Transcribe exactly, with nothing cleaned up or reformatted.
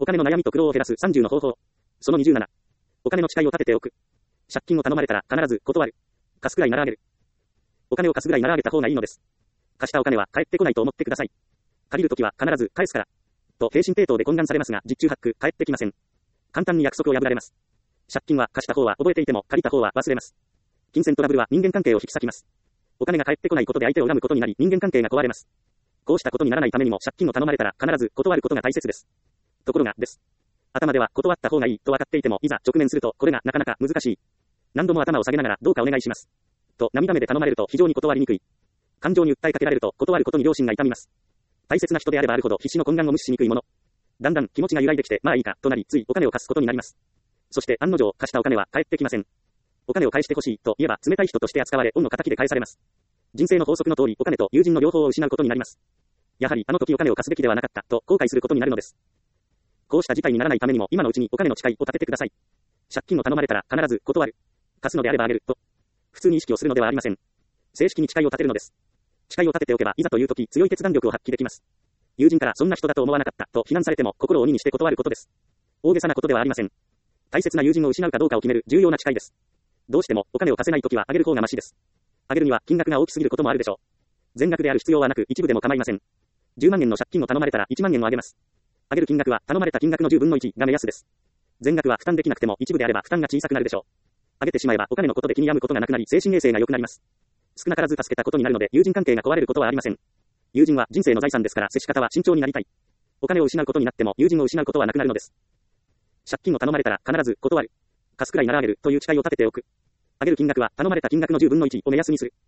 お金の悩みと苦労を減らすさんじゅうの方法。そのにじゅうなな。お金の誓いを立てておく。借金を頼まれたら必ず断る。貸すくらいならあげる。お金を貸すぐらいならあげた方がいいのです。貸したお金は返ってこないと思ってください。借りるときは必ず返すから。と平身低頭で懇願されますが、実中八九返ってきません。簡単に約束を破られます。借金は貸した方は覚えていても借りた方は忘れます。金銭トラブルは人間関係を引き裂きます。お金が返ってこないことで相手を恨むことになり人間関係が壊れます。こうしたことにならないためにも借金を頼まれたら必ず断ることが大切です。ところがです。頭では断った方がいいと分かっていてもいざ直面するとこれがなかなか難しい。何度も頭を下げながらどうかお願いします。と涙目で頼まれると非常に断りにくい。感情に訴えかけられると断ることに良心が痛みます。大切な人であればあるほど必死の懇願を無視しにくいもの。だんだん気持ちが揺らいできてまあいいかとなりついお金を貸すことになります。そして案の定貸したお金は返ってきません。お金を返してほしいと言えば冷たい人として扱われ恩の仇で返されます。人生の法則の通りお金と友人の両方を失うことになります。やはりあの時お金を貸すべきではなかったと後悔することになるのです。こうした事態にならないためにも今のうちにお金の誓いを立ててください。借金を頼まれたら必ず断る。貸すのであればあげると。普通に意識をするのではありません。正式に誓いを立てるのです。誓いを立てておけばいざという時強い決断力を発揮できます。友人からそんな人だと思わなかったと非難されても心を鬼にして断ることです。大げさなことではありません。大切な友人を失うかどうかを決める重要な誓いです。どうしてもお金を貸せないときはあげる方がマシです。あげるには金額が大きすぎることもあるでしょう。全額である必要はなく一部でも構いません。じゅうまんえんの借金を頼まれたらいちまんえんをあげます。あげる金額は頼まれた金額のじゅうぶんのいちが目安です。全額は負担できなくても一部であれば負担が小さくなるでしょう。あげてしまえばお金のことで気に病むことがなくなり精神衛生が良くなります。少なからず助けたことになるので友人関係が壊れることはありません。友人は人生の財産ですから接し方は慎重になりたい。お金を失うことになっても友人を失うことはなくなるのです。借金を頼まれたら必ず断る。貸すくらいならあげるという誓いを立てておく。あげる金額は頼まれた金額のじゅうぶんのいちを目安にする。